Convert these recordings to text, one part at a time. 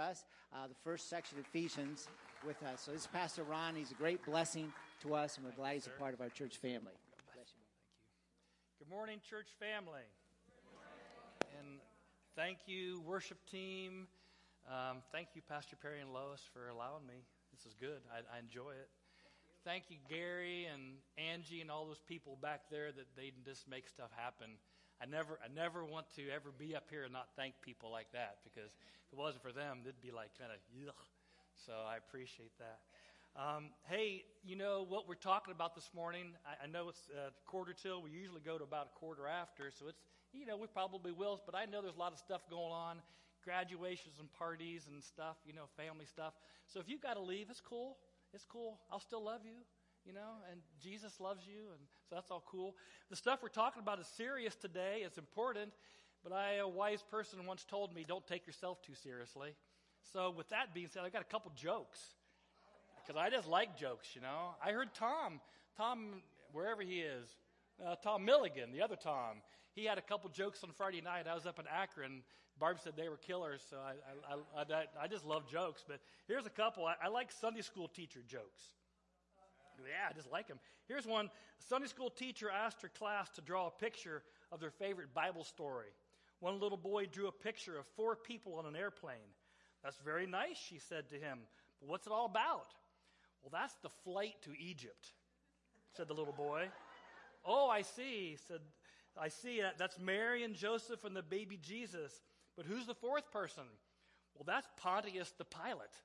us the first section of Ephesians with us. So this is Pastor Ron. He's a great blessing to us, and we're glad he's a part of our church family. Bless you. Thank you. Good morning, church family. And thank you, worship team. Thank you, Pastor Perry and Lois, for allowing me. This is good. I enjoy it. Thank you, Gary and Angie and all those people back there that they just make stuff happen. I never want to ever be up here and not thank people like that, because if it wasn't for them, it'd be like kind of yuck. So I appreciate that. Hey, you know what we're talking about this morning? I know it's quarter till. We usually go to about a quarter after, so it's, we probably will. But I know there's a lot of stuff going on, graduations and parties and stuff, family stuff. So if you've got to leave, it's cool. It's cool. I'll still love you, and Jesus loves you, and so that's all cool. The stuff we're talking about is serious today. It's important, but a wise person once told me, don't take yourself too seriously. So with that being said, I got a couple jokes, because I just like jokes, I heard Tom, wherever he is, Tom Milligan, the other Tom, he had a couple jokes on Friday night. I was up in Akron. Barb said they were killers, so I just love jokes. But here's a couple. I like Sunday school teacher jokes. Yeah, I just like them. Here's one. A Sunday school teacher asked her class to draw a picture of their favorite Bible story. One little boy drew a picture of 4 people on an airplane. That's very nice, she said to him. But what's it all about? Well, that's the flight to Egypt, said the little boy. Oh, I see, I see. That's Mary and Joseph and the baby Jesus. But who's the 4th person? Well, that's Pontius the Pilate.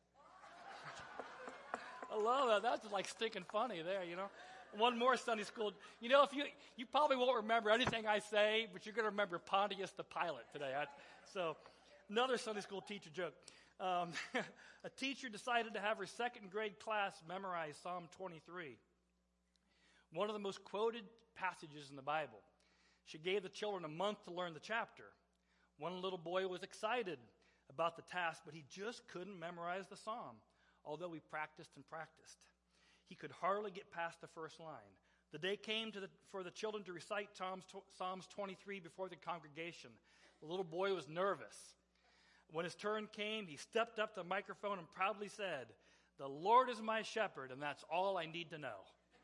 I love that. That's like stinking funny there, One more Sunday school. If you probably won't remember anything I say, but you're going to remember Pontius the Pilate today. So another Sunday school teacher joke. A teacher decided to have her 2nd grade class memorize Psalm 23. One of the most quoted passages in the Bible. She gave the children a month to learn the chapter. One little boy was excited about the task, but he just couldn't memorize the psalm, although he practiced and practiced. He could hardly get past the first line. The day came for the children to recite Psalms 23 before the congregation. The little boy was nervous. When his turn came, he stepped up to the microphone and proudly said, "The Lord is my shepherd, and that's all I need to know."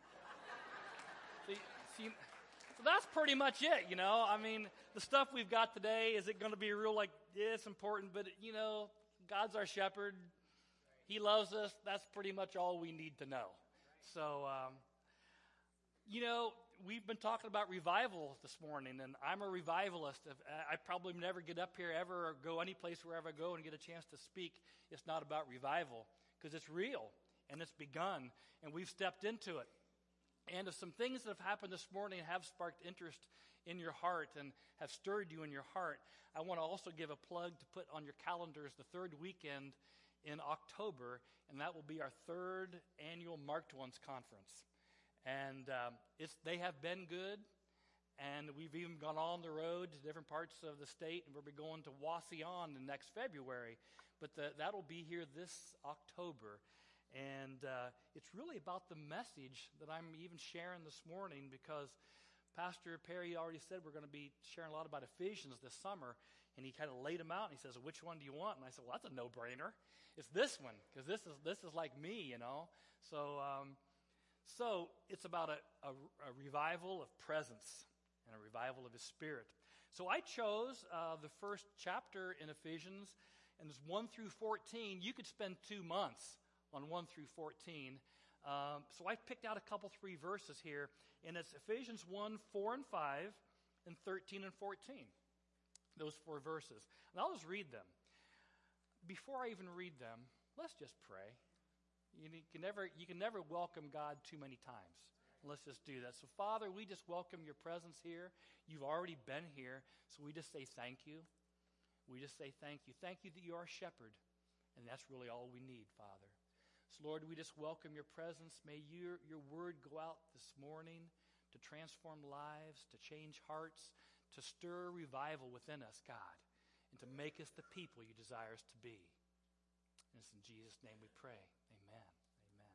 See, so that's pretty much it, the stuff we've got today, is it going to be real it's important, but, God's our shepherd. He loves us. That's pretty much all we need to know. So, we've been talking about revival this morning, and I'm a revivalist. I probably never get up here ever or go any place wherever I go and get a chance to speak. It's not about revival, because it's real, and it's begun, and we've stepped into it. And if some things that have happened this morning have sparked interest in your heart and have stirred you in your heart, I want to also give a plug to put on your calendars the 3rd weekend in October, and that will be our 3rd annual Marked Ones Conference. And they have been good, and we've even gone on the road to different parts of the state, and we'll be going to Wauseon in next February. But that'll be here this October. And it's really about the message that I'm even sharing this morning, because Pastor Perry already said we're going to be sharing a lot about Ephesians this summer, and he kind of laid them out, and he says, "Which one do you want?" And I said, "Well, that's a no-brainer. It's this one, because this is like me, So it's about a revival of presence and a revival of His Spirit. So I chose the first chapter in Ephesians, and it's 1 through 14. You could spend 2 months on 1 through 14. So I picked out 3 verses here, and it's Ephesians 1, 4 and 5, and 13 and 14. Those 4 verses. And I'll just read them. Before I even read them, let's just pray. You can never welcome God too many times. Let's just do that. So, Father, we just welcome your presence here. You've already been here, so we just say thank you. We just say thank you. Thank you that you are a shepherd, and that's really all we need, Father. So, Lord, we just welcome your presence. May your word go out this morning to transform lives, to change hearts, to stir revival within us, God, and to make us the people you desire us to be. And it's in Jesus' name we pray. Amen. Amen.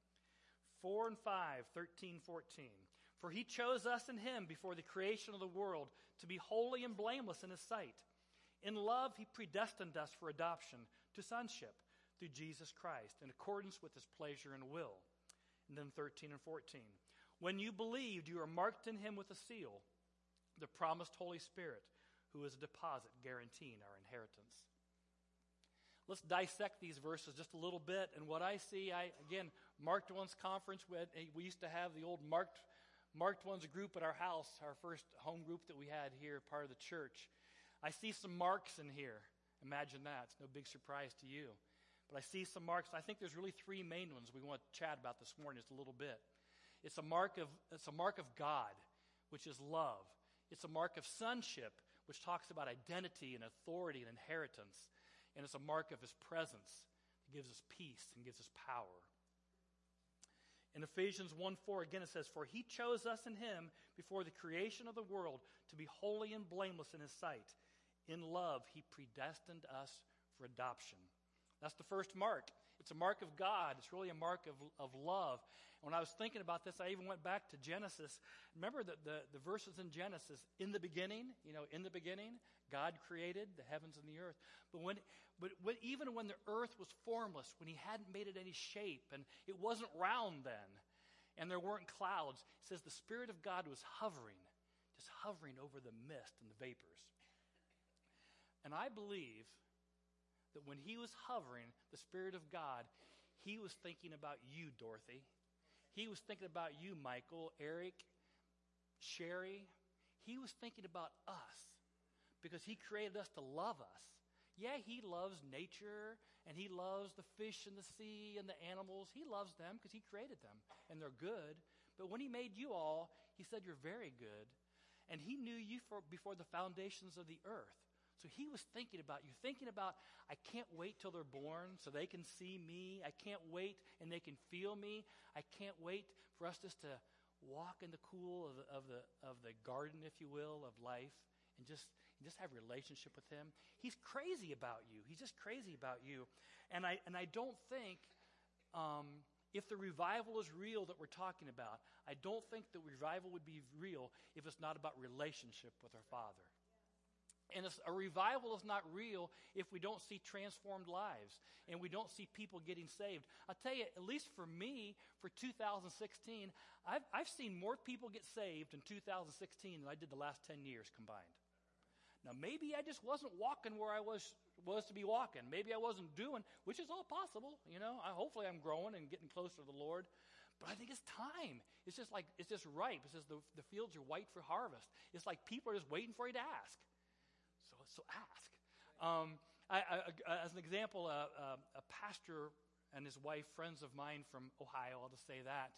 4 and 5, 13, 14. For he chose us in him before the creation of the world to be holy and blameless in his sight. In love, he predestined us for adoption to sonship through Jesus Christ in accordance with his pleasure and will. And then 13 and 14. When you believed, you are marked in him with a seal, the promised Holy Spirit, who is a deposit guaranteeing our inheritance. Let's dissect these verses just a little bit. And what I see, again, Marked Ones Conference, we used to have the old Marked Ones group at our house, our first home group that we had here, part of the church. I see some marks in here. Imagine that. It's no big surprise to you. But I see some marks. I think there's really three main ones we want to chat about this morning just a little bit. It's a mark of God, which is love. It's a mark of sonship, which talks about identity and authority and inheritance. And it's a mark of his presence that gives us peace and gives us power. In Ephesians 1:4, again it says, "For he chose us in him before the creation of the world to be holy and blameless in his sight. In love, he predestined us for adoption." That's the first mark. It's a mark of God. It's really a mark of love. When I was thinking about this, I even went back to Genesis. Remember the verses in Genesis, in the beginning, in the beginning, God created the heavens and the earth. But even when the earth was formless, when he hadn't made it any shape, and it wasn't round then, and there weren't clouds, it says the Spirit of God was just hovering over the mist and the vapors. And I believe that when he was hovering, the Spirit of God, he was thinking about you, Dorothy. He was thinking about you, Michael, Eric, Sherry. He was thinking about us because he created us to love us. Yeah, he loves nature, and he loves the fish in the sea and the animals. He loves them because he created them, and they're good. But when he made you all, he said you're very good. And he knew you before the foundations of the earth. So he was thinking about you, I can't wait till they're born so they can see me. I can't wait and they can feel me. I can't wait for us just to walk in the cool of the garden, if you will, of life and just have a relationship with him. He's crazy about you. He's just crazy about you. And I don't think if the revival is real that we're talking about, I don't think the revival would be real if it's not about relationship with our Father. And a revival is not real if we don't see transformed lives and we don't see people getting saved. I'll tell you, at least for me, for 2016, I've seen more people get saved in 2016 than I did the last 10 years combined. Now, maybe I just wasn't walking where I was to be walking. Maybe I wasn't doing, which is all possible. Hopefully I'm growing and getting closer to the Lord. But I think it's time. It's just ripe. It says the fields are white for harvest. It's like people are just waiting for you to ask. So ask. As an example, a pastor and his wife, friends of mine from Ohio, I'll just say that,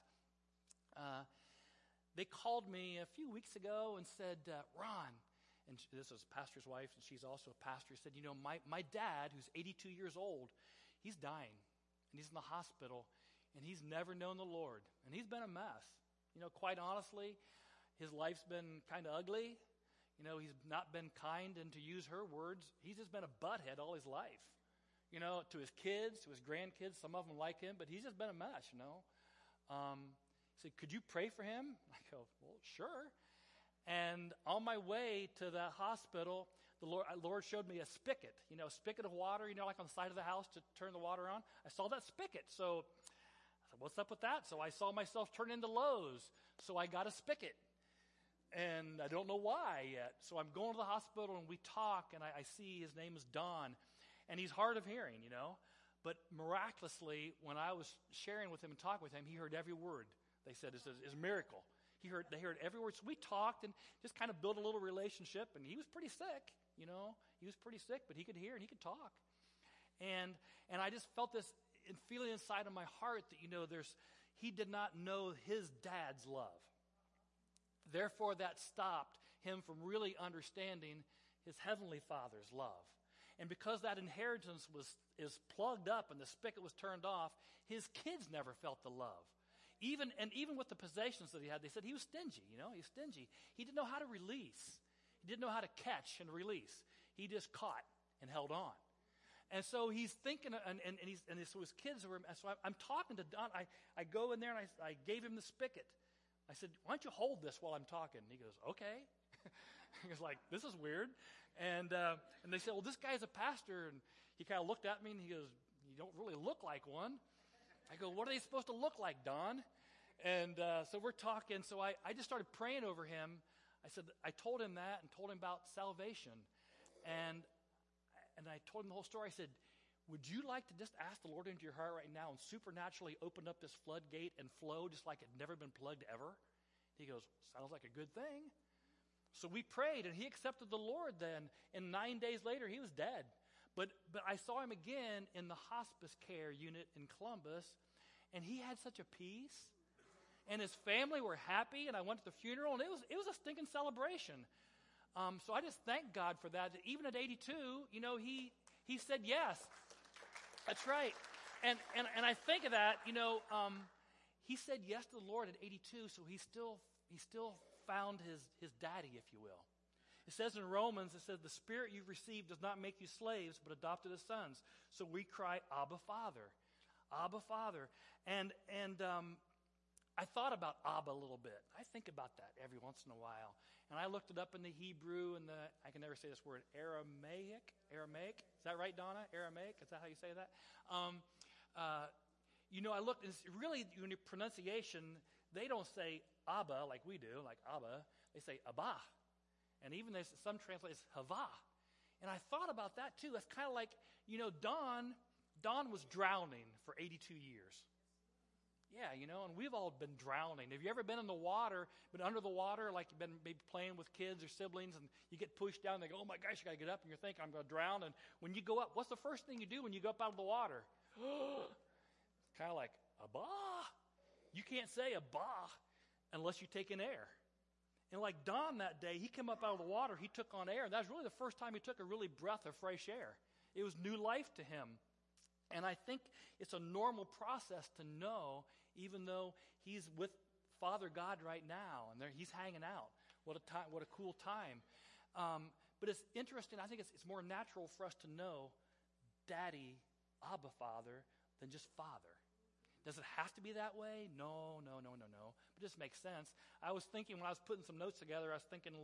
they called me a few weeks ago and said, Ron, and this is a pastor's wife, and she's also a pastor, said, my dad, who's 82 years old, he's dying, and he's in the hospital, and he's never known the Lord, and he's been a mess. Quite honestly, his life's been kind of ugly. He's not been kind, and to use her words, he's just been a butthead all his life. To his kids, to his grandkids, some of them like him, but he's just been a mess, He said, could you pray for him? I go, well, sure. And on my way to the hospital, the Lord showed me a spigot, a spigot of water, like on the side of the house to turn the water on. I saw that spigot, so I said, what's up with that? So I saw myself turn into Lowe's, so I got a spigot. And I don't know why yet. So I'm going to the hospital, and we talk, and I see his name is Don, and he's hard of hearing, But miraculously, when I was sharing with him and talking with him, he heard every word. They said it's a miracle. They heard every word. So we talked and just kind of built a little relationship, and he was pretty sick, He was pretty sick, but he could hear and he could talk. And I just felt this feeling inside of my heart that, he did not know his dad's love. Therefore, that stopped him from really understanding his heavenly Father's love. And because that inheritance is plugged up and the spigot was turned off, his kids never felt the love. Even with the possessions that he had, they said he was stingy, He was stingy. He didn't know how to release. He didn't know how to catch and release. He just caught and held on. And so he's thinking, so his kids were, so I'm talking to Don. I go in there and I gave him the spigot. I said, why don't you hold this while I'm talking? And he goes, okay. He was like, this is weird. And they said, well, this guy's a pastor, and he kind of looked at me and he goes, "You don't really look like one." I go, "What are they supposed to look like, Don?" And so we're talking. So I just started praying over him. I told him that and told him about salvation. And I told him the whole story. I said, "Would you like to just ask the Lord into your heart right now and supernaturally open up this floodgate and flow just like it never been plugged ever?" He goes, "Sounds like a good thing." So we prayed, and he accepted the Lord then. And 9 days later, he was dead. But I saw him again in the hospice care unit in Columbus, and he had such a peace. And his family were happy, and I went to the funeral, and it was a stinking celebration. So I just thank God for that even at 82, he said yes. That's right. And I think of that, he said yes to the Lord at 82, so he still found his daddy, if you will. It says in Romans, it says, "The Spirit you've received does not make you slaves, but adopted as sons." So we cry, "Abba, Father." Abba, Father. And I thought about Abba a little bit. I think about that every once in a while. And I looked it up in the Hebrew and I can never say this word, Aramaic. Is that right, Donna? Aramaic? Is that how you say that? I looked, and it's really, in your pronunciation, they don't say Abba like we do, like Abba. They say Abba. And even some translates Hava. And I thought about that too. That's kind of like, Don was drowning for 82 years. Yeah, and we've all been drowning. Have you ever been in the water, been under the water, like you've been maybe playing with kids or siblings, and you get pushed down, and they go, "Oh my gosh, you got to get up," and you're thinking, "I'm going to drown." And when you go up, what's the first thing you do when you go up out of the water? It's kind of like, Abba. You can't say Abba unless you take in air. And like Don that day, he came up out of the water, he took on air, and that was really the first time he took a really breath of fresh air. It was new life to him. And I think it's a normal process to know, even though he's with Father God right now, and he's hanging out. What a time! What a cool time! But it's interesting. I think it's more natural for us to know Daddy, Abba, Father, than just Father. Does it have to be that way? No. But it just makes sense. I was thinking when I was putting some notes together, I was thinking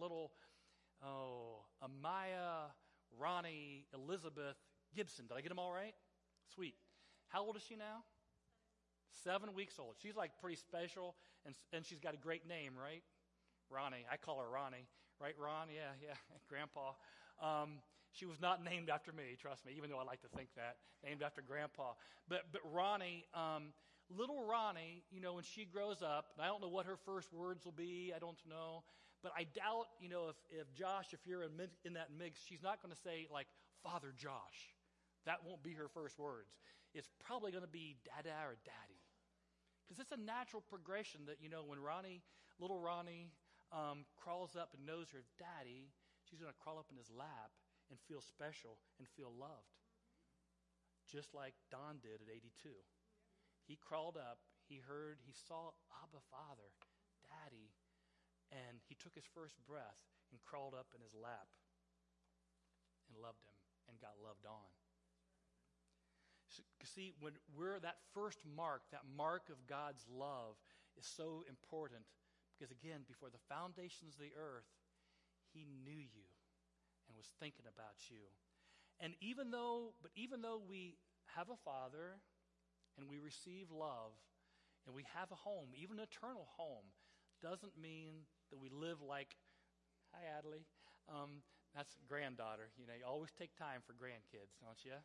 Amaya, Ronnie, Elizabeth, Gibson. Did I get them all right? Sweet. How old is she now? 7 weeks old. She's like pretty special, and she's got a great name, right? Ronnie. I call her Ronnie. Right, Ron? Yeah. Grandpa. She was not named after me, trust me, even though I like to think that. Named after Grandpa. But Ronnie, little Ronnie, when she grows up, and I don't know what her first words will be, I don't know, but I doubt, if Josh, if you're in that mix, she's not going to say, like, Father Josh. That won't be her first words. It's probably going to be Dada or Daddy. Because it's a natural progression that, when little Ronnie crawls up and knows her daddy, she's going to crawl up in his lap and feel special and feel loved. Just like Don did at 82. He crawled up, he saw Abba, Father, Daddy, and he took his first breath and crawled up in his lap and loved him and got loved on. So, see, when we're that first mark, that mark of God's love is so important because, again, before the foundations of the earth, he knew you and was thinking about you. And even though we have a Father and we receive love and we have a home, even an eternal home, doesn't mean that we live like, hi, Adley. That's granddaughter. You always take time for grandkids, don't you?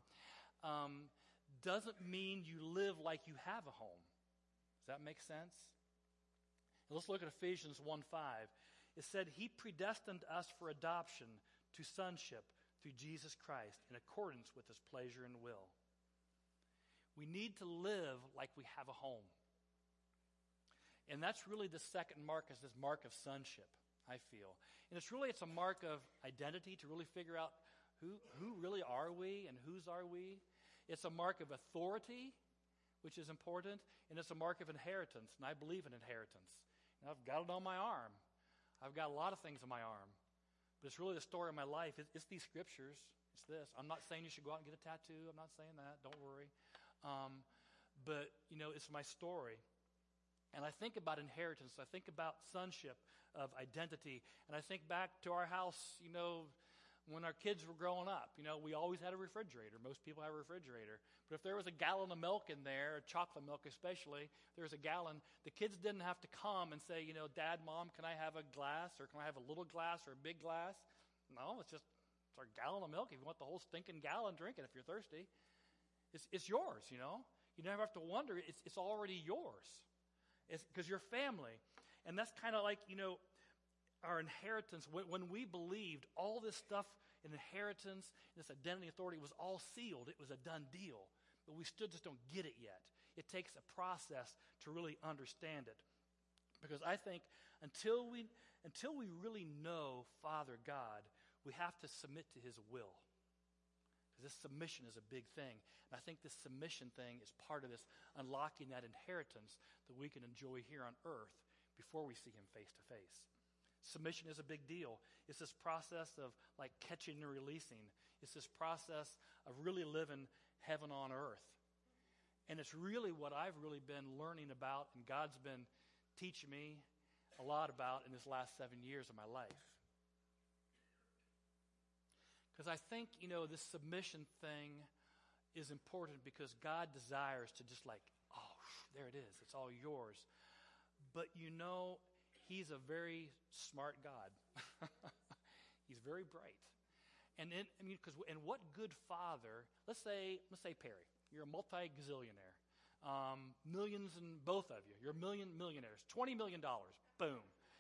Doesn't mean you live like you have a home. Does that make sense? And let's look at Ephesians 1:5. It said, he predestined us for adoption to sonship through Jesus Christ in accordance with his pleasure and will. We need to live like we have a home. And that's really the second mark, is this mark of sonship, I feel. And it's a mark of identity to really figure out who really are we and whose are we. It's a mark of authority, which is important, and it's a mark of inheritance, and I believe in inheritance. And I've got it on my arm. I've got a lot of things on my arm, but it's really the story of my life. It's these scriptures. It's this. I'm not saying you should go out and get a tattoo. I'm not saying that. Don't worry. But, it's my story. And I think about inheritance. I think about sonship, of identity. And I think back to our house, When our kids were growing up, we always had a refrigerator. Most people have a refrigerator. But if there was a gallon of milk in there, chocolate milk especially, there was a gallon, the kids didn't have to come and say, Dad, Mom, can I have a glass? Or can I have a little glass or a big glass? No, it's our gallon of milk. If you want the whole stinking gallon, drink it if you're thirsty. It's yours, You never have to wonder. It's already yours. It's because you're family. And that's kind of like, our inheritance. When we believed, all this stuff, in inheritance, this identity authority was all sealed. It was a done deal. But we still just don't get it yet. It takes a process to really understand it. Because I think until we really know Father God, we have to submit to his will. Because this submission is a big thing. And I think this submission thing is part of this unlocking that inheritance that we can enjoy here on earth before we see him face to face. Submission is a big deal. It's this process of like catching and releasing. It's this process of really living heaven on earth. And it's really what I've really been learning about and God's been teaching me a lot about in this last 7 years of my life. Because I think, this submission thing is important because God desires to just like, there it is. It's all yours. But He's a very smart God. He's very bright. And what good father, let's say Perry, you're a multi-gazillionaire. Millions in both of you. You're millionaires. $20 million. Boom.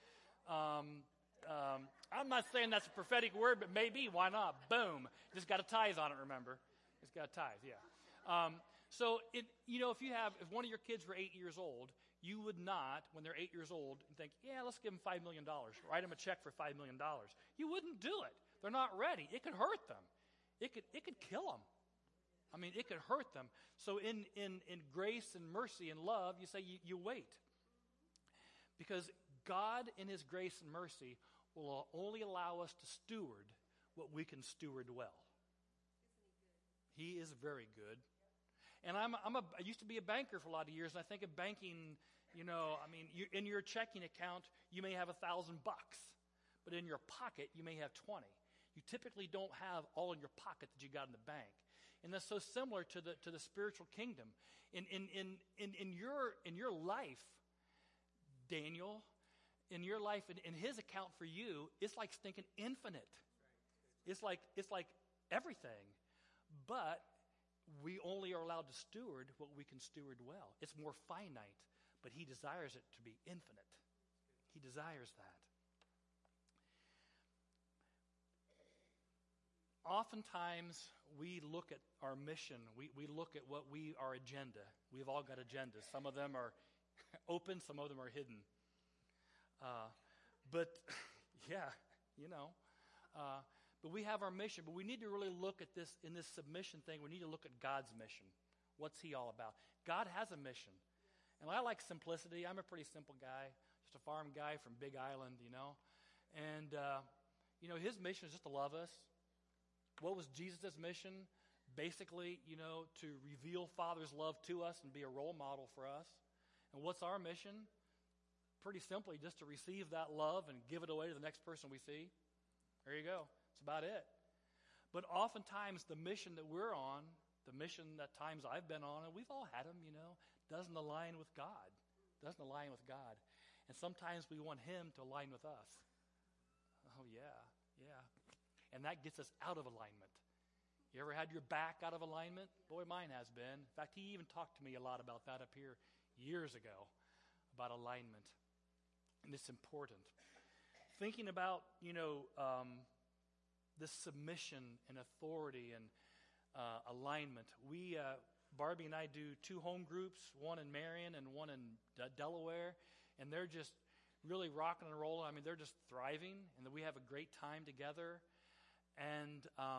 I'm not saying that's a prophetic word, but maybe. Why not? Boom. Just got a tithe on it, remember. Just got a tithe, yeah. So, if one of your kids were 8 years old, you would not, when they're 8 years old, think, let's give them $5 million. Write them a check for $5 million. You wouldn't do it. They're not ready. It could hurt them. It could kill them. I mean, it could hurt them. So in grace and mercy and love, you say you wait. Because God in his grace and mercy will only allow us to steward what we can steward well. He is very good. And I used to be a banker for a lot of years, and I think of banking, in your checking account, you may have $1,000, but in your pocket, you may have 20. You typically don't have all in your pocket that you got in the bank. And that's so similar to the spiritual kingdom. In your life, Daniel, in your life, in his account for you, it's like stinking infinite. It's like everything. But we only are allowed to steward what we can steward well. It's more finite, but he desires it to be infinite. He desires that. Oftentimes, we look at our mission. We look at our agenda. We've all got agendas. Some of them are open, some of them are hidden. But we have our mission. But we need to really look at this, in this submission thing, we need to look at God's mission. What's he all about? God has a mission. And I like simplicity. I'm a pretty simple guy, just a farm guy from Big Island, And, his mission is just to love us. What was Jesus' mission? Basically, to reveal Father's love to us and be a role model for us. And what's our mission? Pretty simply, just to receive that love and give it away to the next person we see. There you go. That's about it. But oftentimes, the mission that we're on, the mission that times I've been on, and we've all had them, doesn't align with God. Doesn't align with God. And sometimes we want him to align with us. Oh, yeah. And that gets us out of alignment. You ever had your back out of alignment? Boy, mine has been. In fact, he even talked to me a lot about that up here years ago, about alignment. And it's important. Thinking about, this submission and authority and alignment. Barbie and I do 2 home groups, one in Marion and one in Delaware, and they're just really rocking and rolling. I mean, they're just thriving, and we have a great time together. And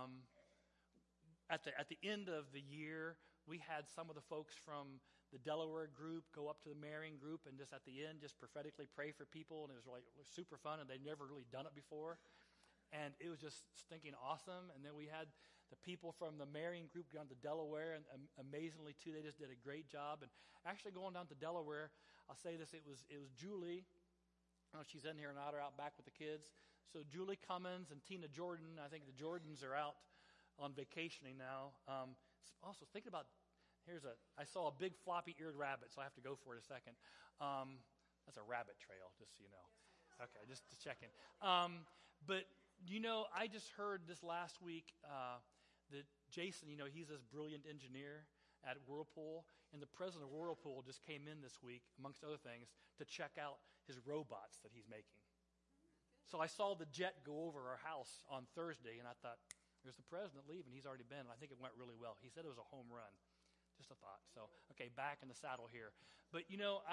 at the end of the year, we had some of the folks from the Delaware group go up to the Marion group and just at the end just prophetically pray for people, and it was super fun, and they'd never really done it before. And it was just stinking awesome. And then we had the people from the Marion group go down to Delaware, and amazingly too, they just did a great job. And actually going down to Delaware, I'll say this, it was Julie. I don't know if she's in here or not, or out back with the kids. So Julie Cummins and Tina Jordan, I think the Jordans are out on vacationing now. Also thinking about, I saw a big floppy-eared rabbit, so I have to go for it a second. That's a rabbit trail, just so you know. Okay, just checking. But, I just heard this last week that Jason, he's this brilliant engineer at Whirlpool, and the president of Whirlpool just came in this week, amongst other things, to check out his robots that he's making. So I saw the jet go over our house on Thursday, and I thought, there's the president leaving. He's already been, and I think it went really well. He said it was a home run. Just a thought. So, okay, back in the saddle here. But,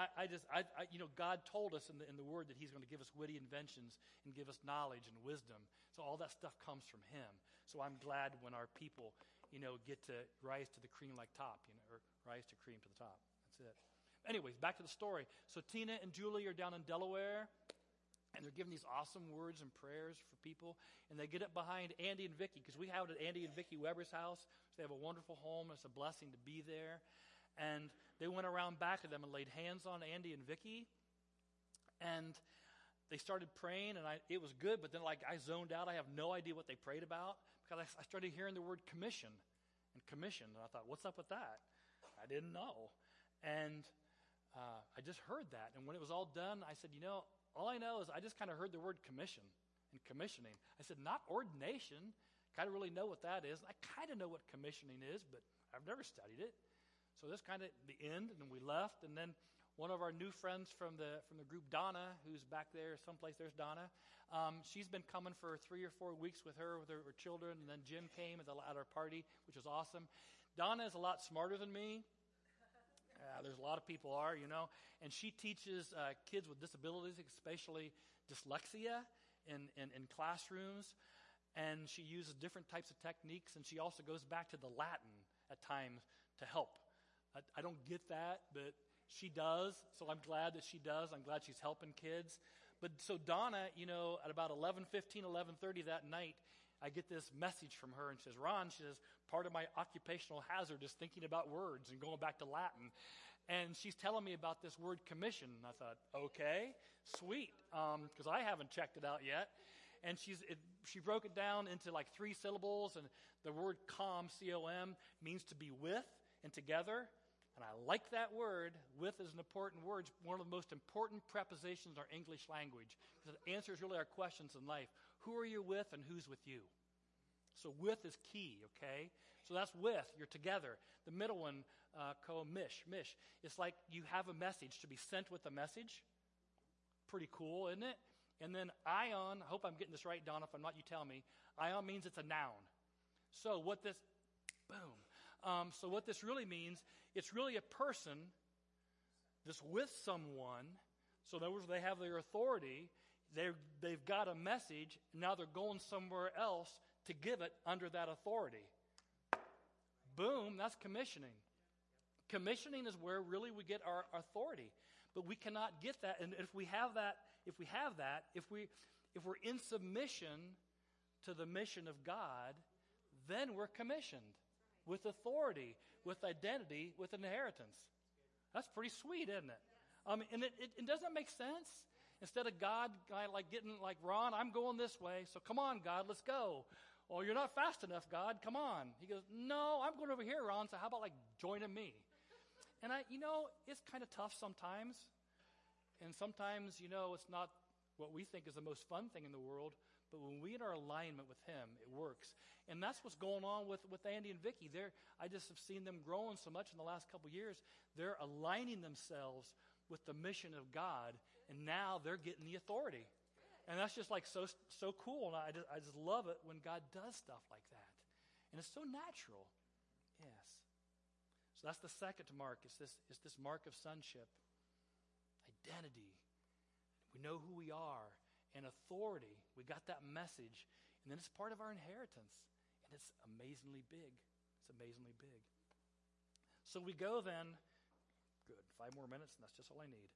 God told us in the Word that He's going to give us witty inventions and give us knowledge and wisdom. So all that stuff comes from Him. So I'm glad when our people, get to rise to the cream like top, or rise to cream to the top. That's it. Anyways, back to the story. So Tina and Julie are down in Delaware, and they're giving these awesome words and prayers for people. And they get up behind Andy and Vicki, because we have it at Andy and Vicki Weber's house. So they have a wonderful home. It's a blessing to be there. And they went around back of them and laid hands on Andy and Vicki. And they started praying, and it was good. But then, I zoned out. I have no idea what they prayed about, because I started hearing the word commission. And I thought, what's up with that? I didn't know. And I just heard that. And when it was all done, I said, all I know is I just kind of heard the word commission and commissioning. I said, not ordination. Kind of really know what that is. I kind of know what commissioning is, but I've never studied it. So that's kind of the end, and then we left. And then one of our new friends from the group, Donna, who's back there someplace, there's Donna. She's been coming for 3 or 4 weeks with her children, and then Jim came at our party, which was awesome. Donna is a lot smarter than me. There's a lot of people are, and she teaches kids with disabilities, especially dyslexia, in classrooms, and she uses different types of techniques, and she also goes back to the Latin at times to help. I don't get that, but she does, so I'm glad that she does. I'm glad she's helping kids. But so Donna, at about 11:15, 11:30 that night, I get this message from her, and she says, Ron, part of my occupational hazard is thinking about words and going back to Latin. And she's telling me about this word commission. And I thought, okay, sweet, because I haven't checked it out yet. And she broke it down into 3 syllables, and the word com, C-O-M, means to be with and together. And I like that word. With is an important word. It's one of the most important prepositions in our English language, because it answers really our questions in life. Who are you with and who's with you? So with is key, okay? So that's with, you're together. The middle one, mish. It's like you have a message to be sent with a message. Pretty cool, isn't it? And then ion, I hope I'm getting this right, Donna. If I'm not, you tell me. Ion means it's a noun. So what this really means, it's really a person that's with someone. So in other words, they have their authority. They've got a message. Now they're going somewhere else to give it under that authority. Boom, that's commissioning. Commissioning is where really we get our authority. But we cannot get that. And if we're in submission to the mission of God, then we're commissioned with authority, with identity, with inheritance. That's pretty sweet, isn't it? And it doesn't make sense. Instead of God getting like, Ron, I'm going this way, so come on, God, let's go. Well, you're not fast enough, God, come on. He goes, no, I'm going over here, Ron, so how about joining me? And it's kind of tough sometimes. And sometimes, it's not what we think is the most fun thing in the world, but when we are in alignment with Him, it works. And that's what's going on with Andy and Vicki. I just have seen them growing so much in the last couple of years. They're aligning themselves with the mission of God, and now they're getting the authority. And that's just so cool, and I just love it when God does stuff like that. And it's so natural. Yes. So that's the second mark. It's this mark of sonship. Identity. We know who we are. And authority. We got that message. And then it's part of our inheritance. And it's amazingly big. It's amazingly big. So we go then. Good. 5 more minutes, and that's just all I need.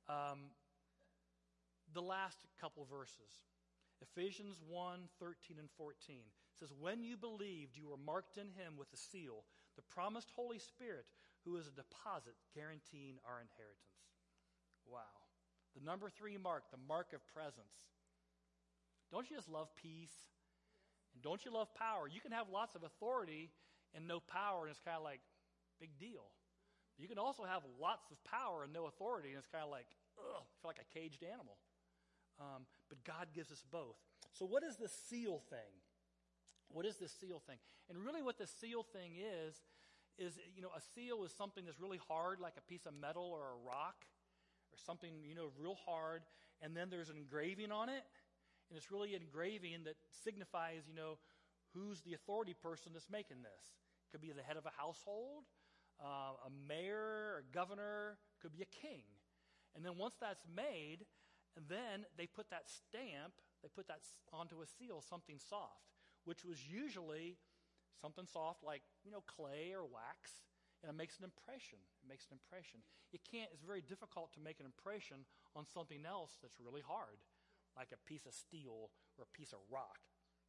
The last couple verses. Ephesians 1:13 and 14 says, when you believed, you were marked in Him with a seal, the promised Holy Spirit, who is a deposit guaranteeing our inheritance. Wow. The number 3 mark, the mark of presence. Don't you just love peace? And don't you love power? You can have lots of authority and no power, and it's kind of like, big deal. You can also have lots of power and no authority, and it's kind of like, ugh, I feel like a caged animal. But God gives us both. So what is the seal thing? What is this seal thing? And really what the seal thing is, a seal is something that's really hard, like a piece of metal or a rock, or something, real hard, and then there's an engraving on it, and it's really an engraving that signifies, who's the authority person that's making this. It could be the head of a household, a mayor, a governor, could be a king. And then once that's made, and then they put that stamp, onto a seal, something soft, which was usually something soft like, clay or wax, and it makes an impression. It's very difficult to make an impression on something else that's really hard, like a piece of steel or a piece of rock.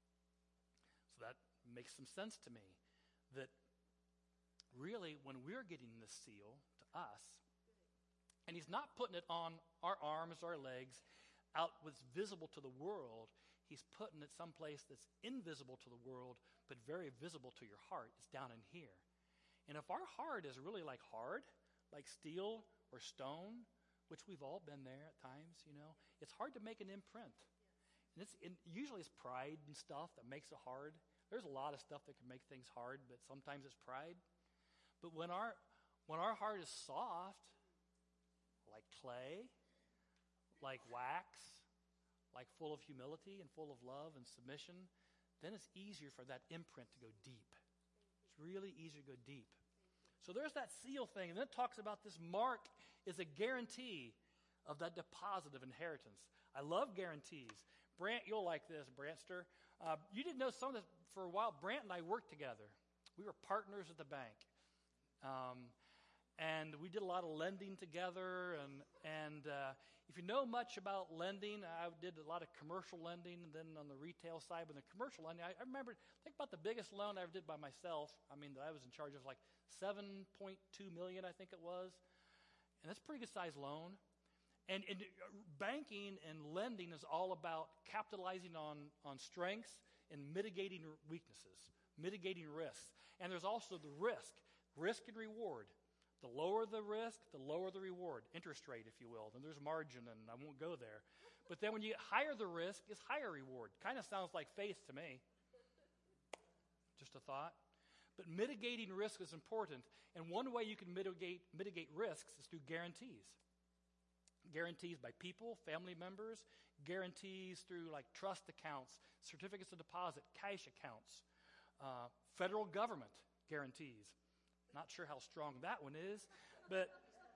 So that makes some sense to me, that really when we're getting this seal to us, and he's not putting it on our arms, our legs, out what's visible to the world. He's putting it someplace that's invisible to the world, but very visible to your heart. It's down in here. And if our heart is really like hard, like steel or stone, which we've all been there at times, it's hard to make an imprint. And usually it's pride and stuff that makes it hard. There's a lot of stuff that can make things hard, but sometimes it's pride. But when our heart is soft, like clay, like wax, like full of humility and full of love and submission, then it's easier for that imprint to go deep. It's really easier to go deep. So there's that seal thing, and then it talks about this mark is a guarantee of that deposit of inheritance. I love guarantees. Brant, you'll like this, Brantster. You didn't know some of this for a while. Brant and I worked together. We were partners at the bank. And we did a lot of lending together, and if you know much about lending, I did a lot of commercial lending, and then on the retail side, but the commercial lending, I remember, think about the biggest loan I ever did by myself, that I was in charge of, like $7.2 million, I think it was, and that's a pretty good sized loan. And banking and lending is all about capitalizing on strengths and mitigating weaknesses, mitigating risks. And there's also the risk and reward. The lower the risk, the lower the reward, interest rate, if you will. Then there's margin, and I won't go there. But then when you get higher the risk, is higher reward. Kind of sounds like faith to me. Just a thought. But mitigating risk is important. And one way you can mitigate risks is through guarantees. Guarantees by people, family members, guarantees through like trust accounts, certificates of deposit, cash accounts, federal government guarantees. Not sure how strong that one is, but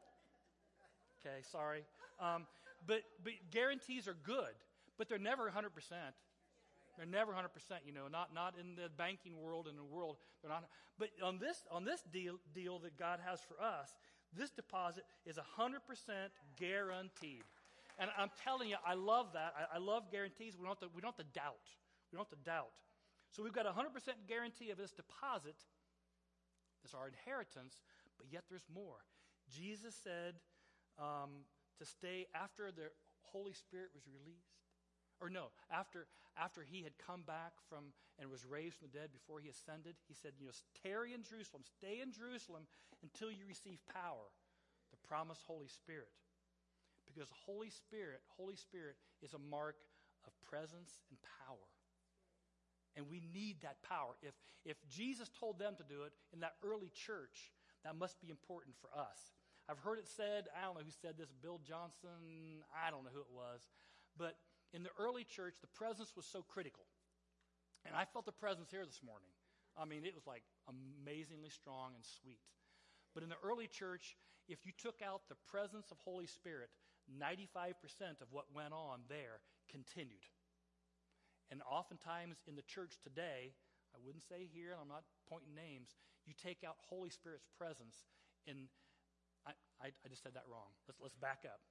okay, sorry. But guarantees are good, but they're never 100%. They're never 100%. Not in the banking world. In the world, they're not. But on this deal that God has for us, this deposit is 100% guaranteed. And I'm telling you, I love that. I love guarantees. We don't have to doubt. We don't have to doubt. So we've got 100% guarantee of this deposit. It's our inheritance, but yet there's more. Jesus said to stay after the Holy Spirit was released. Or no, after he had come back from and was raised from the dead before he ascended, he said, tarry in Jerusalem, stay in Jerusalem until you receive power, the promised Holy Spirit. Because Holy Spirit is a mark of presence and power. And we need that power. If Jesus told them to do it in that early church, that must be important for us. I've heard it said, I don't know who said this, Bill Johnson, I don't know who it was, but in the early church, the presence was so critical. And I felt the presence here this morning. It was like amazingly strong and sweet. But in the early church, if you took out the presence of Holy Spirit, 95% of what went on there continued. And oftentimes in the church today, I wouldn't say here, and I'm not pointing names, you take out Holy Spirit's presence, and I just said that wrong. Let's back up.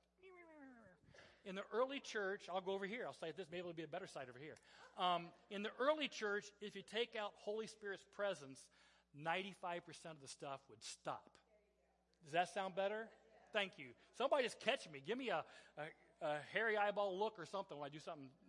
In the early church, I'll go over here. I'll say this, maybe it'll be a better side over here. In the early church, if you take out Holy Spirit's presence, 95% of the stuff would stop. Does that sound better? Thank you. Somebody just catch me. Give me a hairy eyeball look or something when I do something.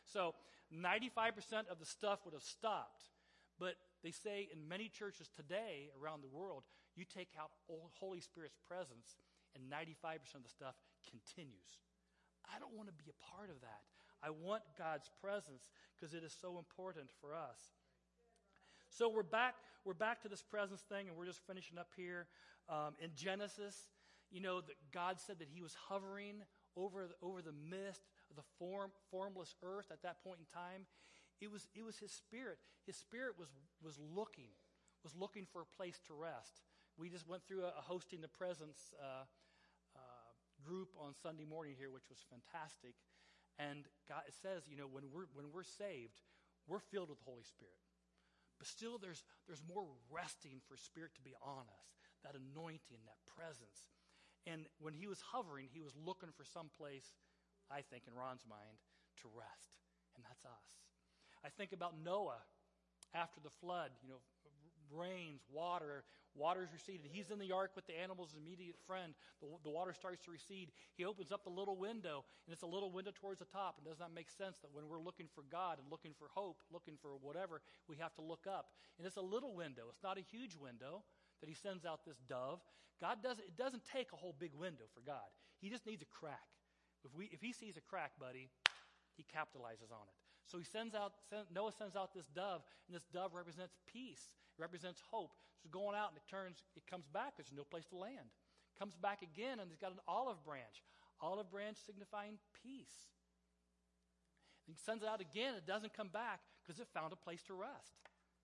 So 95% of the stuff would have stopped. But they say in many churches today around the world, you take out Holy Spirit's presence and 95% of the stuff continues. I don't want to be a part of that. I want God's presence because it is so important for us. So we're back to this presence thing, and we're just finishing up here. In Genesis, that God said that he was hovering over the mist of the formless earth at that point in time. It was his spirit. His spirit was looking for a place to rest. We just went through a hosting the presence group on Sunday morning here, which was fantastic. And God, it says, when we're saved, we're filled with the Holy Spirit. But still, there's more resting for Spirit to be on us, that anointing, that presence. And when he was hovering, he was looking for some place, I think, in Ron's mind, to rest. And that's us. I think about Noah after the flood, rains, water's receded. He's in the ark with the animals, his immediate friend. The water starts to recede. He opens up the little window, and it's a little window towards the top. It does not make sense that when we're looking for God and looking for hope, looking for whatever, we have to look up. And it's a little window. It's not a huge window that he sends out this dove. It doesn't take a whole big window for God. He just needs a crack. If he sees a crack, buddy, he capitalizes on it. So Noah sends out this dove, and this dove represents peace. It represents hope. So going out, and it comes back. There's no place to land. Comes back again, and he's got an olive branch. Olive branch signifying peace. And he sends it out again. It doesn't come back because it found a place to rest.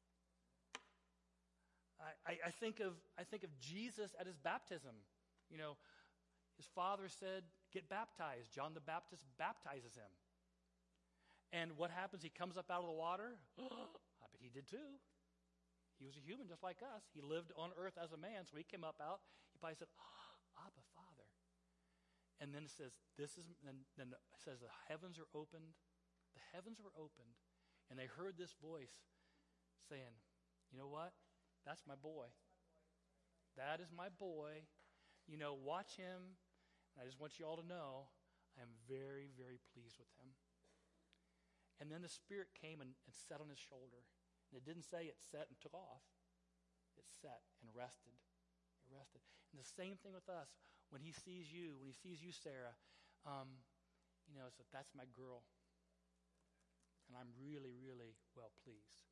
I think of Jesus at his baptism. His father said, "Get baptized." John the Baptist baptizes him. And what happens? He comes up out of the water. I bet he did too. He was a human just like us. He lived on earth as a man, so he came up out. He probably said, "Abba, Father." And then it says, then it says the heavens are opened. The heavens were opened, and they heard this voice saying, "You know what? That's my boy. That is my boy. Watch him. And I just want you all to know, I am very, very pleased with him." And then the Spirit came and sat on his shoulder. And it didn't say it sat and took off. It sat and rested. It rested. And the same thing with us. When he sees you, Sarah, so that's my girl. And I'm really, really well pleased.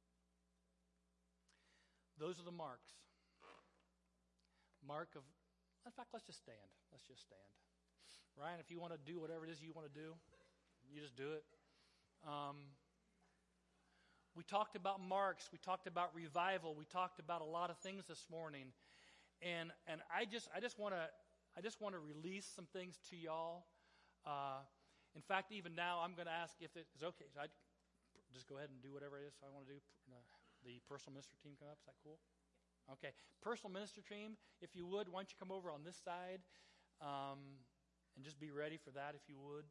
Those are the marks. In fact, let's just stand. Ryan, if you want to do whatever it is you want to do, you just do it. We talked about marks. We talked about revival. We talked about a lot of things this morning, and I just want to release some things to y'all. In fact, even now, I'm going to ask if it is okay. So I just go ahead and do whatever it is I want to do. The personal ministry team come up. Is that cool? Okay, personal ministry team. If you would, why don't you come over on this side, and just be ready for that, if you would.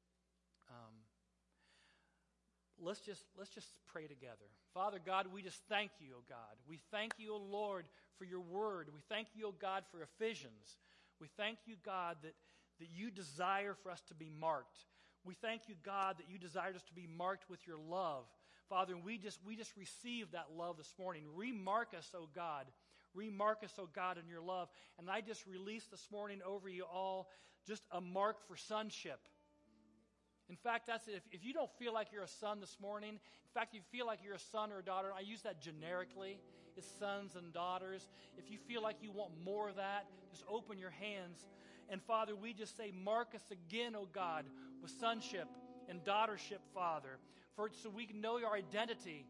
Let's just pray together. Father God, we just thank you, O God. We thank you, O Lord, for your word. We thank you, O God, for Ephesians. We thank you, God, that you desire for us to be marked. We thank you, God, that you desire us to be marked with your love. Father, we just received that love this morning. Remark us, O God. Remark us, O God, in your love. And I just released this morning over you all just a mark for sonship. In fact, that's it. If you don't feel like you're a son this morning, in fact, you feel like you're a son or a daughter, I use that generically. It's sons and daughters. If you feel like you want more of that, just open your hands. And Father, we just say, mark us again, O God, with sonship and daughtership, Father, so we can know your identity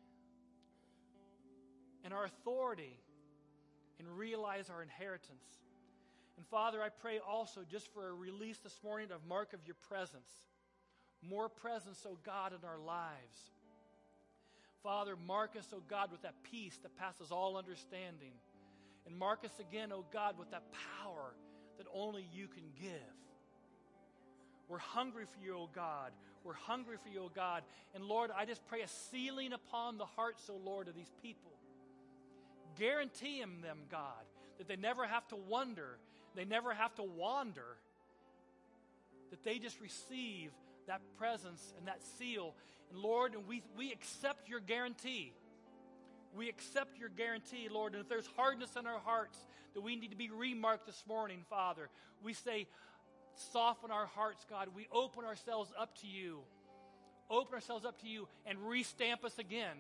and our authority and realize our inheritance. And Father, I pray also just for a release this morning of mark of your presence. More presence, O God, in our lives. Father, mark us, O God, with that peace that passes all understanding. And mark us again, O God, with that power that only you can give. We're hungry for you, O God. We're hungry for you, O God. And Lord, I just pray a sealing upon the hearts, O Lord, of these people. Guarantee them, God, that they never have to wonder, they never have to wander, that they just receive that presence and that seal. And Lord, and we accept your guarantee. We accept your guarantee, Lord. And if there's hardness in our hearts that we need to be remarked this morning, Father, we say, soften our hearts, God. We open ourselves up to you. Open ourselves up to you and restamp us again.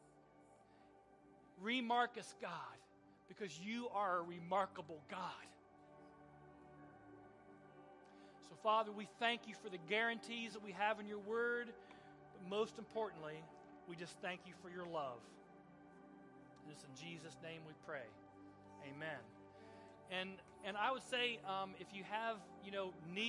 Remark us, God, because you are a remarkable God. So, Father, we thank you for the guarantees that we have in your word, but most importantly, we just thank you for your love. This in Jesus' name we pray. Amen. And I would say, if you have, need